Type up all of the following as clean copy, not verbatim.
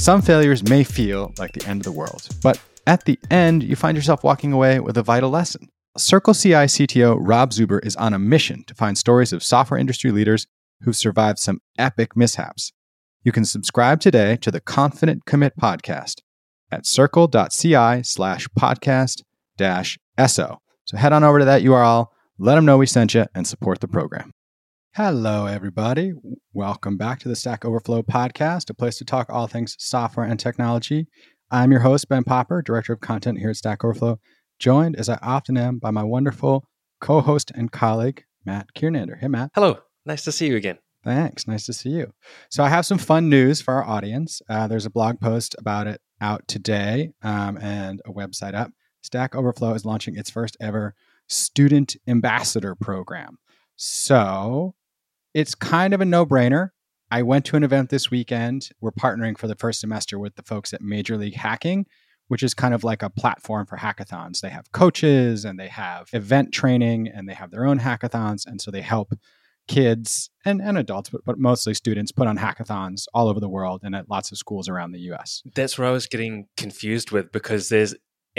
Some failures may feel like the end of the world, but at the end, you find yourself walking away with a vital lesson. Circle CI CTO Rob Zuber is on a mission to find stories of software industry leaders who've survived some epic mishaps. You can subscribe today to the Confident Commit podcast at circle.ci/podcast-SO. So head on over to that URL, let them know we sent you, and support the program. Hello, everybody. Welcome back to the Stack Overflow podcast, a place to talk all things software and technology. I'm your host, Ben Popper, Director of Content here at Stack Overflow, joined, as I often am, by my wonderful co-host and colleague, Matt Kiernander. Hey, Matt. Hello. Nice to see you again. Thanks. Nice to see you. So I have some fun news for our audience. There's a blog post about it out today and a website up. Stack Overflow is launching its first ever student ambassador program. So it's kind of a no-brainer. I went to an event this weekend. We're partnering for the first semester with the folks at Major League Hacking, which is kind of like a platform for hackathons. They have coaches and they have event training and they have their own hackathons. And so they help kids and adults, but mostly students, put on hackathons all over the world and at lots of schools around the US. That's where I was getting confused with, because there's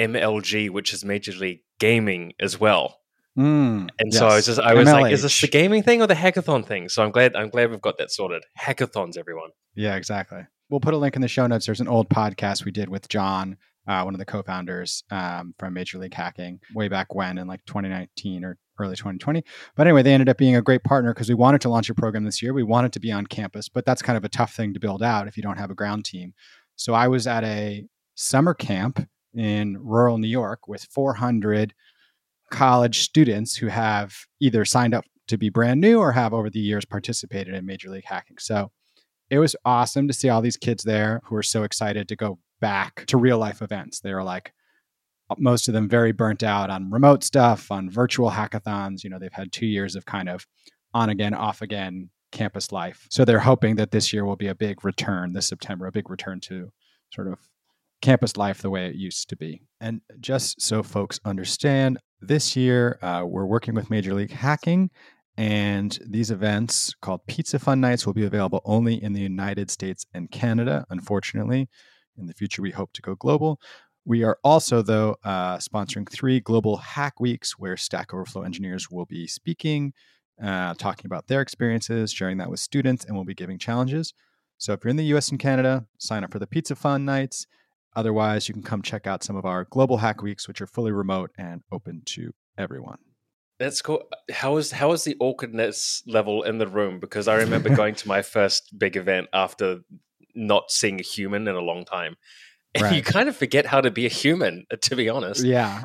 MLG, which is Major League Gaming as well. And yes. So I was like, is this the gaming thing or the hackathon thing? So I'm glad we've got that sorted. Hackathons, everyone. Yeah, exactly. We'll put a link in the show notes. There's an old podcast we did with John, one of the co-founders from Major League Hacking, way back when in like 2019 or early 2020. But anyway, they ended up being a great partner because we wanted to launch a program this year. We wanted to be on campus, but that's kind of a tough thing to build out if you don't have a ground team. So I was at a summer camp in rural New York with 400 college students who have either signed up to be brand new or have over the years participated in Major League Hacking. So it was awesome to see all these kids there who are so excited to go back to real life events. They were like, most of them very burnt out on remote stuff, on virtual hackathons. You know, they've had 2 years of kind of on again, off again campus life. So they're hoping that this year will be a big return this September, a big return to sort of campus life the way it used to be. And just so folks understand, this year we're working with Major League Hacking, and these events called Pizza Fun Nights will be available only in the United States and Canada, unfortunately. In the future, we hope to go global. We are also, though, sponsoring 3 global hack weeks where Stack Overflow engineers will be speaking, talking about their experiences, sharing that with students, and we'll be giving challenges. So if you're in the US and Canada, sign up for the Pizza Fun Nights. Otherwise, you can come check out some of our global hack weeks, which are fully remote and open to everyone. That's cool. How is the awkwardness level in the room? Because I remember going to my first big event after not seeing a human in a long time. And right. You kind of forget how to be a human, to be honest. Yeah.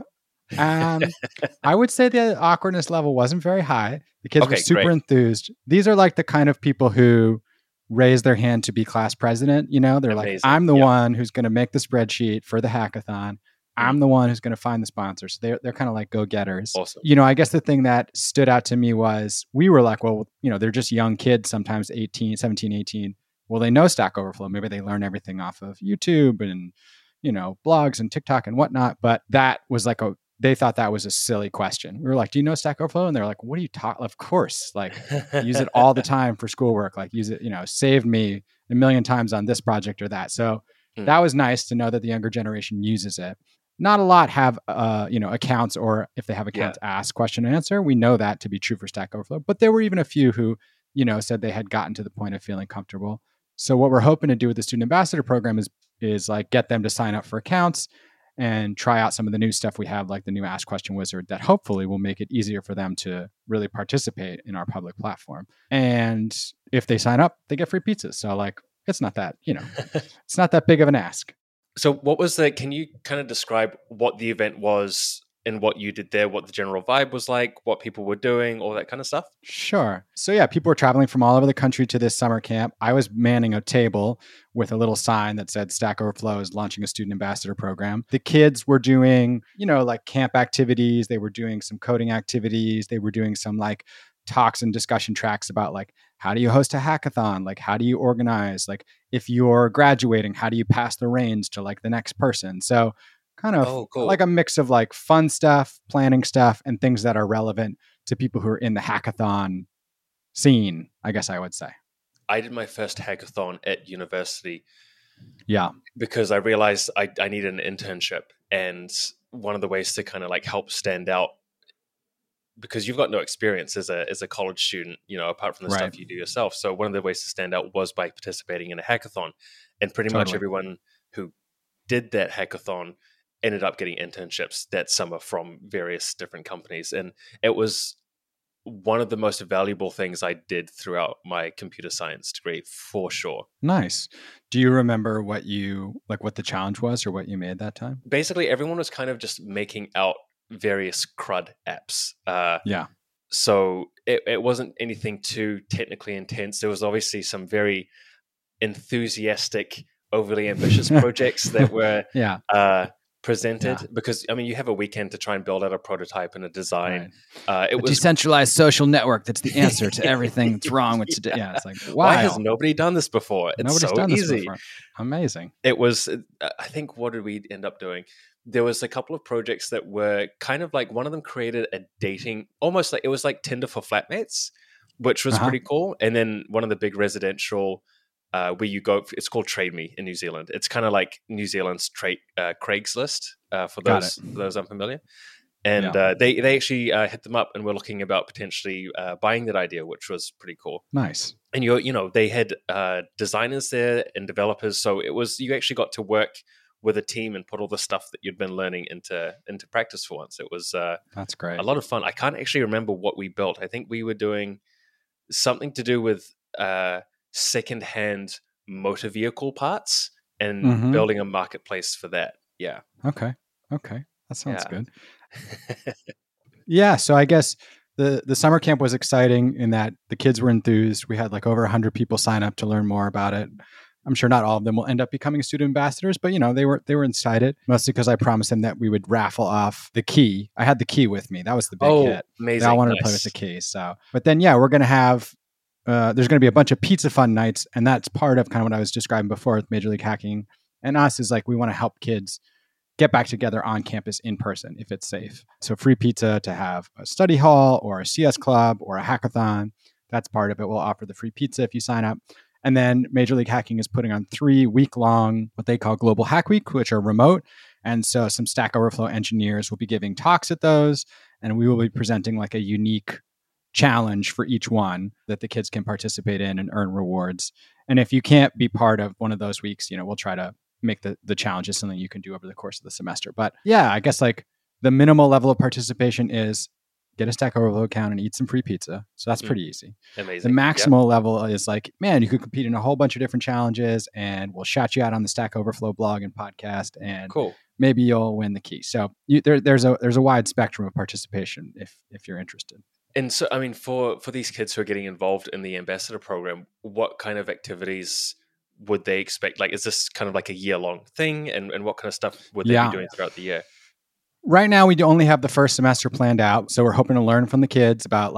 I would say the awkwardness level wasn't very high. The kids were super enthused. These are like the kind of people who raise their hand to be class president. You know, they're amazing. Like, I'm the one who's going to make the spreadsheet for the hackathon. I'm the one who's going to find the sponsors. They're kind of like go-getters. Awesome. You know, I guess the thing that stood out to me was we were like, well, you know, they're just young kids, sometimes 17, 18. Well, they know Stack Overflow. Maybe they learn everything off of YouTube and, you know, blogs and TikTok and whatnot. But that was like they thought that was a silly question. We were like, do you know Stack Overflow? And they're like, what are you talking? Of course, like use it all the time for schoolwork. Like use it, you know, saved me a million times on this project or that. So that was nice to know that the younger generation uses it. Not a lot have, you know, accounts, or if they have accounts, ask question and answer. We know that to be true for Stack Overflow, but there were even a few who, you know, said they had gotten to the point of feeling comfortable. So what we're hoping to do with the Student Ambassador program is like get them to sign up for accounts and try out some of the new stuff we have, like the new Ask Question Wizard, that hopefully will make it easier for them to really participate in our public platform. And if they sign up, they get free pizzas. So like, it's not that, you know, it's not that big of an ask. So can you kind of describe what the event was and what you did there, what the general vibe was like, what people were doing, all that kind of stuff? Sure. So yeah, people were traveling from all over the country to this summer camp. I was manning a table with a little sign that said Stack Overflow is launching a student ambassador program. The kids were doing, you know, like camp activities. They were doing some coding activities. They were doing some like talks and discussion tracks about like, how do you host a hackathon? Like, how do you organize? Like, if you're graduating, how do you pass the reins to like the next person? So kind of cool. Like a mix of like fun stuff, planning stuff, and things that are relevant to people who are in the hackathon scene, I guess I would say. I did my first hackathon at university Yeah. Because I realized I needed an internship. And one of the ways to kind of like help stand out, because you've got no experience as a college student, apart from the stuff you do yourself. So one of the ways to stand out was by participating in a hackathon. And pretty much everyone who did that hackathon ended up getting internships that summer from various different companies. And it was one of the most valuable things I did throughout my computer science degree, for sure. Nice. Do you remember what the challenge was or what you made that time? Basically, everyone was kind of just making out various CRUD apps. Yeah. So it wasn't anything too technically intense. There was obviously some very enthusiastic, overly ambitious projects that were presented, because you have a weekend to try and build out a prototype and a design. It was a decentralized social network that's the answer to everything that's wrong with today. Yeah, it's like, wow. Why has nobody done this before? It's Nobody's so done easy. This before. Amazing. It was. I think, what did we end up doing? There was a couple of projects that were kind of like, one of them created a dating, almost like it was like Tinder for flatmates, which was pretty cool. And then one of the big residential. Where you go, it's called Trade Me in New Zealand. It's kind of like New Zealand's Craigslist for those unfamiliar. And they actually hit them up and were looking about potentially buying that idea, which was pretty cool. Nice. And they had designers there and developers, so you actually got to work with a team and put all the stuff that you'd been learning into practice for once. It was that's great. A lot of fun. I can't actually remember what we built. I think we were doing something to do with secondhand motor vehicle parts and building a marketplace for that. Yeah. Okay. That sounds good. Yeah. So I guess the summer camp was exciting in that the kids were enthused. We had like over 100 people sign up to learn more about it. I'm sure not all of them will end up becoming student ambassadors, but they were excited, mostly because I promised them that we would raffle off the key. I had the key with me. That was the big hit. Amazing. They all wanted to play with the key. So, but then we're going to have there's going to be a bunch of pizza fun nights, and that's part of kind of what I was describing before with Major League Hacking and us, is like we want to help kids get back together on campus in person if it's safe. So free pizza to have a study hall or a CS club or a hackathon. That's part of it. We'll offer the free pizza if you sign up. And then Major League Hacking is putting on 3 week-long, what they call Global Hack Week, which are remote. And so some Stack Overflow engineers will be giving talks at those, and we will be presenting like a unique challenge for each one that the kids can participate in and earn rewards. And if you can't be part of one of those weeks, we'll try to make the challenges something you can do over the course of the semester. But yeah, I guess like the minimal level of participation is get a Stack Overflow account and eat some free pizza. So that's pretty easy. Amazing. The maximal level is like, man, you could compete in a whole bunch of different challenges, and we'll shout you out on the Stack Overflow blog and podcast, and cool. Maybe you'll win the key. So there's a wide spectrum of participation if you're interested. And so, for these kids who are getting involved in the ambassador program, what kind of activities would they expect? Like, is this kind of like a year-long thing? And what kind of stuff would they be doing throughout the year? Right now, we only have the first semester planned out. So we're hoping to learn from the kids about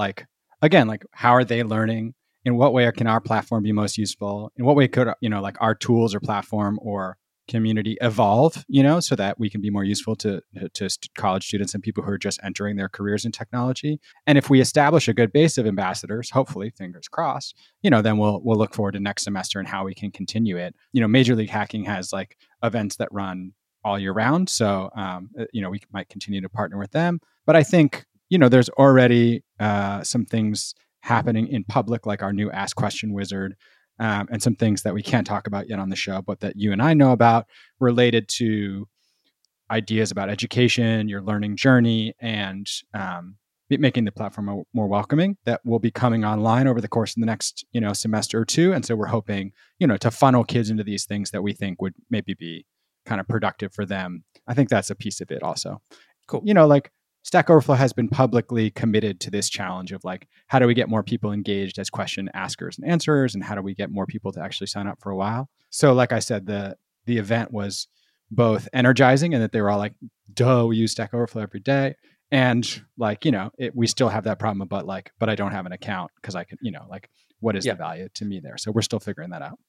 how are they learning? In what way can our platform be most useful? In what way could, our tools or platform or community evolve, so that we can be more useful to college students and people who are just entering their careers in technology. And if we establish a good base of ambassadors, hopefully, fingers crossed, then we'll look forward to next semester and how we can continue it. Major League Hacking has like events that run all year round. So, we might continue to partner with them. But I think, there's already some things happening in public, like our new Ask Question Wizard, and some things that we can't talk about yet on the show, but that you and I know about related to ideas about education, your learning journey, and making the platform more welcoming, that will be coming online over the course of the next, semester or two. And so we're hoping, to funnel kids into these things that we think would maybe be kind of productive for them. I think that's a piece of it also. Cool. Like Stack Overflow has been publicly committed to this challenge of like, how do we get more people engaged as question askers and answerers? And how do we get more people to actually sign up for a while? So like I said, the event was both energizing and that they were all like, duh, we use Stack Overflow every day. And like, we still have that problem about like, but I don't have an account because I can, what is the value to me there? So we're still figuring that out.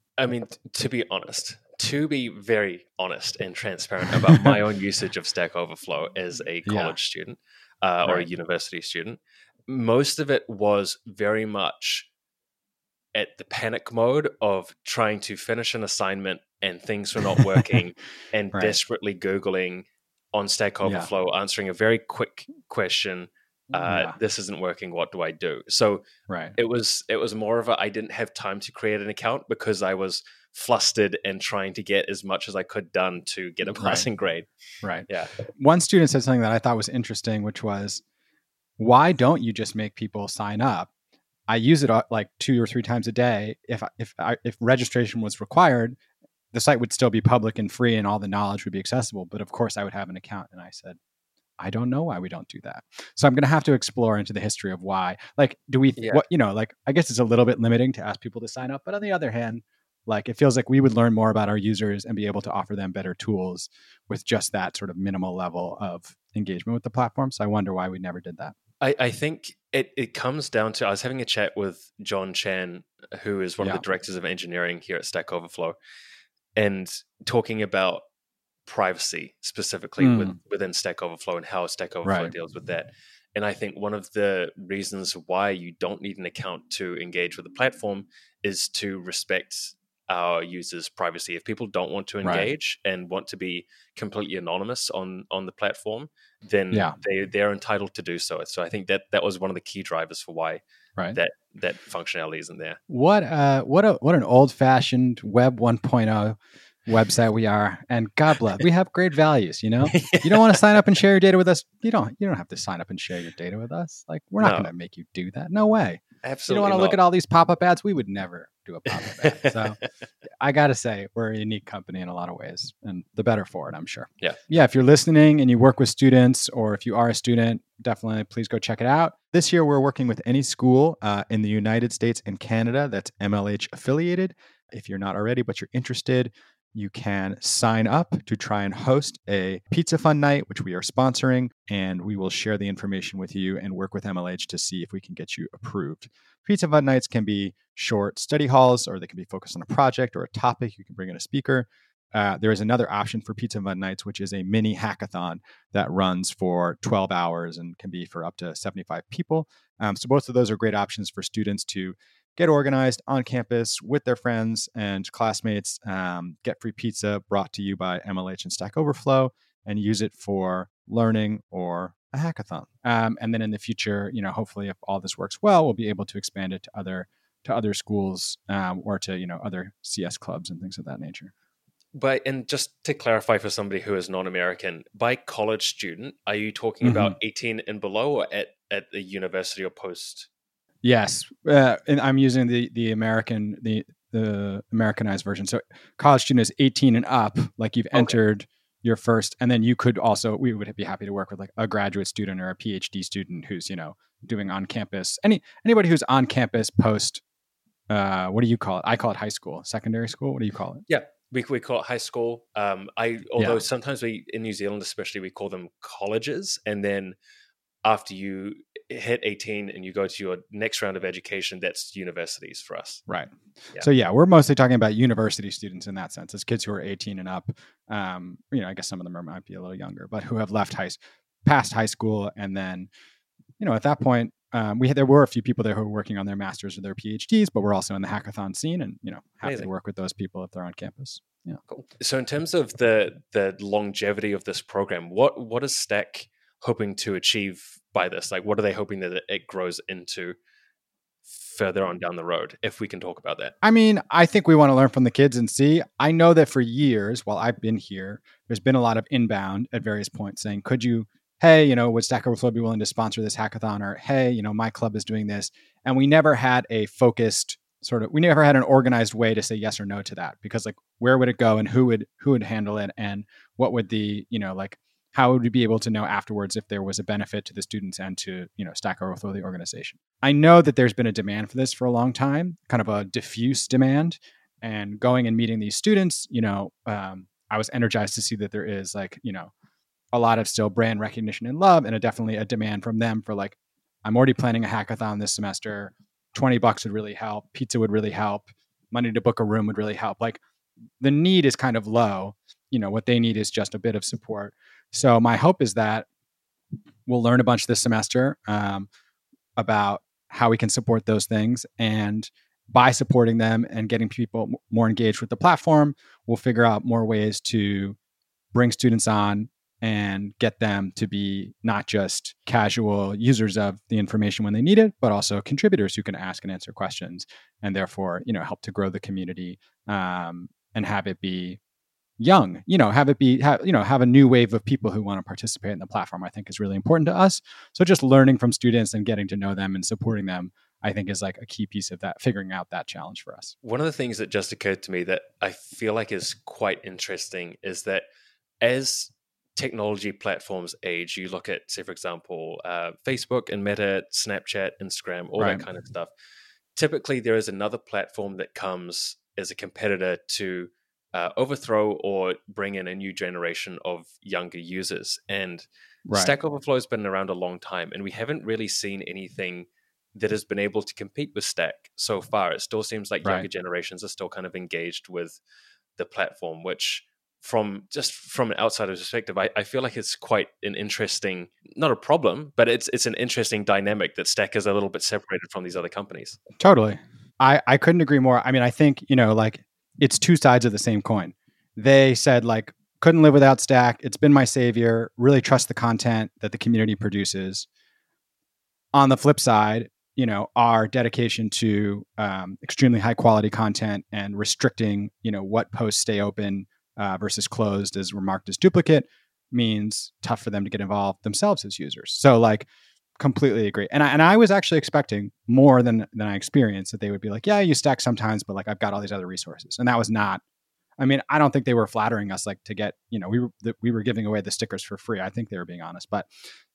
To be very honest and transparent about my own usage of Stack Overflow as a college student or a university student, most of it was very much at the panic mode of trying to finish an assignment and things were not working and Right. desperately Googling on Stack Overflow, answering a very quick question. This isn't working. What do I do? So it was more of I didn't have time to create an account because I was flustered and trying to get as much as I could done to get a passing grade. Right. Yeah. One student said something that I thought was interesting, which was, why don't you just make people sign up? I use it like 2 or 3 times a day. If registration was required, the site would still be public and free and all the knowledge would be accessible. But of course I would have an account. And I said, I don't know why we don't do that. So I'm going to have to explore into the history of why. Like, do we, I guess it's a little bit limiting to ask people to sign up. But on the other hand, like, it feels like we would learn more about our users and be able to offer them better tools with just that sort of minimal level of engagement with the platform. So I wonder why we never did that. I think it comes down to, I was having a chat with John Chan, who is one of the directors of engineering here at Stack Overflow, and talking about privacy specifically within Stack Overflow and how Stack Overflow deals with that. And I think one of the reasons why you don't need an account to engage with the platform is to respect our users' privacy. If people don't want to engage and want to be completely anonymous on the platform, then they're entitled to do so. So I think that was one of the key drivers for why that functionality isn't there. What an old-fashioned Web 1.0 website we are, and God bless, we have great values. You know, you don't want to sign up and share your data with us. You don't have to sign up and share your data with us. Like, we're not going to make you do that. No way. Absolutely. You don't want to look at all these pop-up ads. We would never do a pop-up ad. So I got to say, we're a unique company in a lot of ways, and the better for it, I'm sure. Yeah. If you're listening and you work with students, or if you are a student, definitely please go check it out. This year, we're working with any school in the United States and Canada that's MLH affiliated. If you're not already, but you're interested, you can sign up to try and host a Pizza Fun night, which we are sponsoring, and we will share the information with you and work with MLH to see if we can get you approved. Pizza Fun nights can be short study halls, or they can be focused on a project or a topic. You can bring in a speaker. There is another option for Pizza Fun nights, which is a mini hackathon that runs for 12 hours and can be for up to 75 people. So both of those are great options for students to get organized on campus with their friends and classmates, get free pizza brought to you by MLH and Stack Overflow, and use it for learning or a hackathon. And then in the future, hopefully if all this works well, we'll be able to expand it to other schools or to, other CS clubs and things of that nature. And just to clarify for somebody who is non-American, by college student, are you talking about 18 and below, or at the university or post? Yes, and I'm using the Americanized version. So college student is 18 and up, like you've entered your first, and then we would be happy to work with like a graduate student or a PhD student who's, doing on campus. Anybody who's on campus post, what do you call it? I call it high school, secondary school. What do you call it? Yeah, we call it high school. Although sometimes in New Zealand especially, we call them colleges, and then after you hit 18 and you go to your next round of education, that's universities for us. Right. Yeah. So we're mostly talking about university students in that sense. It's kids who are 18 and up. I guess some of them might be a little younger, but who have past high school. And then, at that point, there were a few people there who were working on their masters or their PhDs, but we're also in the hackathon scene and, happy to work with those people if they're on campus. Yeah. Cool. So in terms of the longevity of this program, what is Stack hoping to achieve by this? Like, what are they hoping that it grows into further on down the road, if we can talk about that? I mean, I think we want to learn from the kids and see. I know that for years, while I've been here, there's been a lot of inbound at various points saying, would Stack Overflow be willing to sponsor this hackathon? Or, hey, my club is doing this. And we never had a focused we never had an organized way to say yes or no to that, because like, where would it go and who would handle it? And what would the, how would we be able to know afterwards if there was a benefit to the students and to, Stack Overflow, the organization? I know that there's been a demand for this for a long time, kind of a diffuse demand, and going and meeting these students, I was energized to see that there is like, a lot of still brand recognition and love, and definitely a demand from them for like, I'm already planning a hackathon this semester. $20 would really help. Pizza would really help. Money to book a room would really help. Like, the need is kind of low. What they need is just a bit of support. So my hope is that we'll learn a bunch this semester about how we can support those things. And by supporting them and getting people more engaged with the platform, we'll figure out more ways to bring students on and get them to be not just casual users of the information when they need it, but also contributors who can ask and answer questions, and therefore, help to grow the community, and have it be young, have a new wave of people who want to participate in the platform, I think is really important to us. So just learning from students and getting to know them and supporting them, I think is like a key piece of that, figuring out that challenge for us. One of the things that just occurred to me that I feel like is quite interesting is that as technology platforms age, you look at, say, for example, Facebook and Meta, Snapchat, Instagram, all that kind of stuff. Typically, there is another platform that comes as a competitor to overthrow or bring in a new generation of younger users. And Stack Overflow has been around a long time, and we haven't really seen anything that has been able to compete with Stack so far. It still seems like younger generations are still kind of engaged with the platform, which from an outsider's perspective, I feel like it's quite an interesting, not a problem, but it's an interesting dynamic that Stack is a little bit separated from these other companies. Totally. I couldn't agree more. I mean, I think, it's two sides of the same coin. They said couldn't live without Stack. It's been my savior. Really trust the content that the community produces. On the flip side, our dedication to extremely high quality content and restricting, what posts stay open versus closed is remarked as duplicate means tough for them to get involved themselves as users. So completely agree. And I was actually expecting more than I experienced, that they would be like, yeah, I use Stack sometimes, but I've got all these other resources. And that was not, I don't think they were flattering us to get, we were giving away the stickers for free. I think they were being honest, but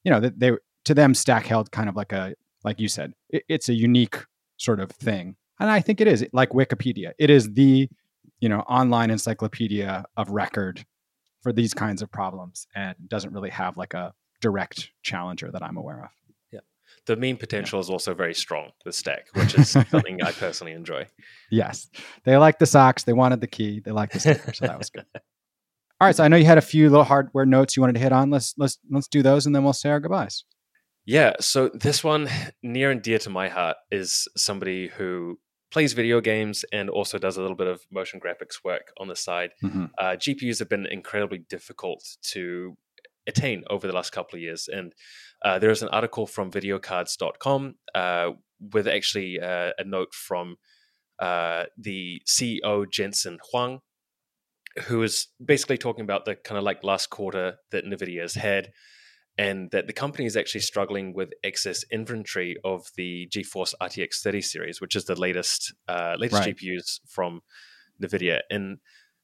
to them, Stack held kind of like you said, it's a unique sort of thing. And I think it is like Wikipedia. It is the, online encyclopedia of record for these kinds of problems, and doesn't really have a direct challenger that I'm aware of. Yeah. The meme potential is also very strong with Stack, which is something I personally enjoy. Yes. They like the socks. They wanted the key. They like the sticker. So that was good. All right. So I know you had a few little hardware notes you wanted to hit on. Let's do those, and then we'll say our goodbyes. Yeah. So this one, near and dear to my heart, is somebody who plays video games and also does a little bit of motion graphics work on the side. Mm-hmm. GPUs have been incredibly difficult to attain over the last couple of years. And there is an article from videocards.com with actually a note from the CEO, Jensen Huang, who is basically talking about the kind of last quarter that NVIDIA has had, and that the company is actually struggling with excess inventory of the GeForce RTX 30 series, which is the latest GPUs from NVIDIA. And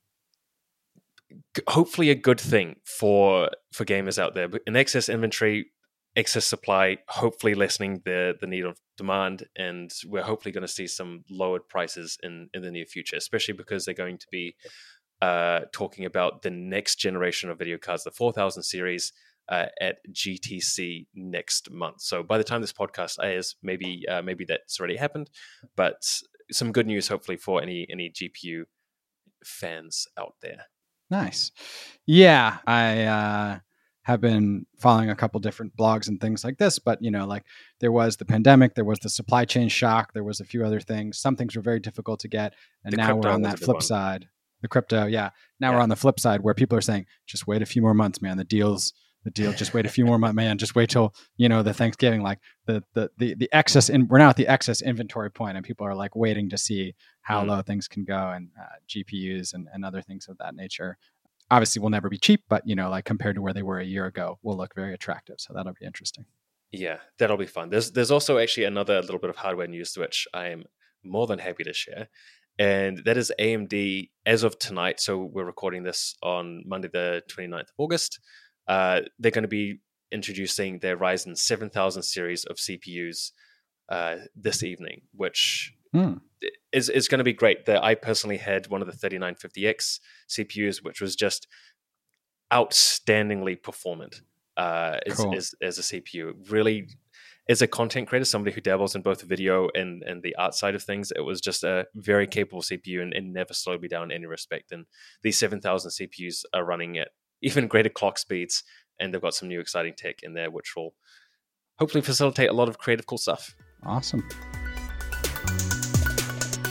hopefully a good thing for gamers out there. But an excess inventory, excess supply, hopefully lessening the need of demand. And we're hopefully going to see some lowered prices in the near future, especially because they're going to be talking about the next generation of video cards, the 4000 series, at GTC next month. So by the time this podcast airs, maybe that's already happened, but some good news hopefully for any GPU fans out there. Nice. Yeah, I have been following a couple different blogs and things like this, but there was the pandemic, there was the supply chain shock, there was a few other things. Some things were very difficult to get, and now we're on that flip side. The crypto, yeah. Now we're on the flip side where people are saying, just wait a few more months, man. The deal, just wait a few more months, man. Just wait till, the Thanksgiving, the excess, and we're now at the excess inventory point, and people are waiting to see how low things can go, and GPUs and other things of that nature. Obviously will never be cheap, but compared to where they were a year ago, will look very attractive. So that'll be interesting. Yeah, that'll be fun. There's also actually another little bit of hardware news which I am more than happy to share. And that is AMD as of tonight. So we're recording this on Monday, the 29th of August. They're going to be introducing their Ryzen 7000 series of CPUs this evening, which is going to be great. I personally had one of the 3950X CPUs, which was just outstandingly performant as a CPU. Really, as a content creator, somebody who dabbles in both video and the art side of things, it was just a very capable CPU and never slowed me down in any respect. And these 7000 CPUs are running at even greater clock speeds, and they've got some new exciting tech in there, which will hopefully facilitate a lot of creative, cool stuff. Awesome.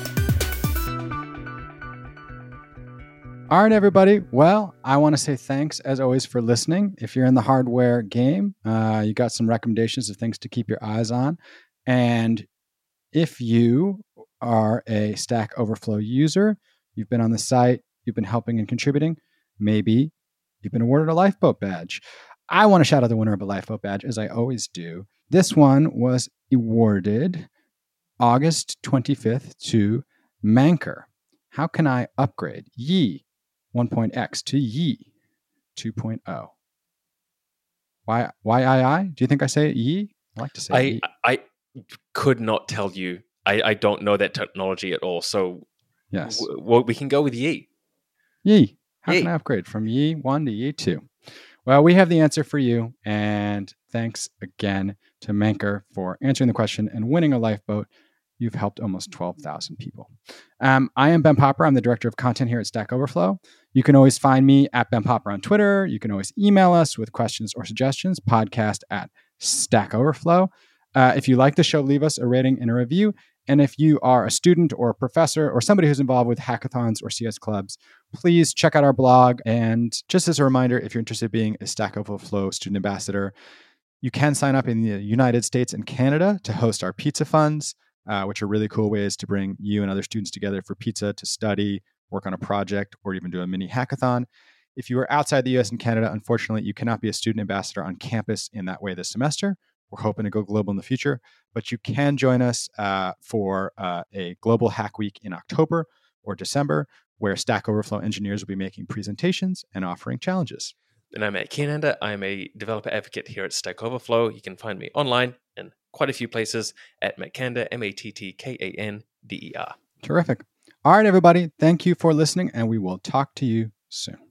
All right, everybody. Well, I want to say thanks, as always, for listening. If you're in the hardware game, you got some recommendations of things to keep your eyes on. And if you are a Stack Overflow user, you've been on the site, you've been helping and contributing, maybe you've been awarded a Lifeboat badge. I want to shout out the winner of a Lifeboat badge, as I always do. This one was awarded August 25th to Manker. How can I upgrade Yi 1.x to Yi 2.0? Why I? Do you think I say it Yi? I like to say Yi. I could not tell you. I don't know that technology at all. So yes, we can go with Yi. Yi. How can I upgrade from Yi 1 to Yi 2? Well, we have the answer for you. And thanks again to Manker for answering the question and winning a Lifeboat. You've helped almost 12,000 people. I am Ben Popper. I'm the director of content here at Stack Overflow. You can always find me at Ben Popper on Twitter. You can always email us with questions or suggestions, podcast@Stack Overflow. If you like the show, leave us a rating and a review. And if you are a student or a professor or somebody who's involved with hackathons or CS clubs, please check out our blog. And just as a reminder, if you're interested in being a Stack Overflow student ambassador, you can sign up in the United States and Canada to host our pizza funds, which are really cool ways to bring you and other students together for pizza to study, work on a project, or even do a mini hackathon. If you are outside the US and Canada, unfortunately, you cannot be a student ambassador on campus in that way this semester. We're hoping to go global in the future, but you can join us for a global hack week in October or December, where Stack Overflow engineers will be making presentations and offering challenges. And I'm Matt Keenander. I'm a developer advocate here at Stack Overflow. You can find me online in quite a few places at Mattkander, MATTKANDER. Terrific. All right, everybody. Thank you for listening, and we will talk to you soon.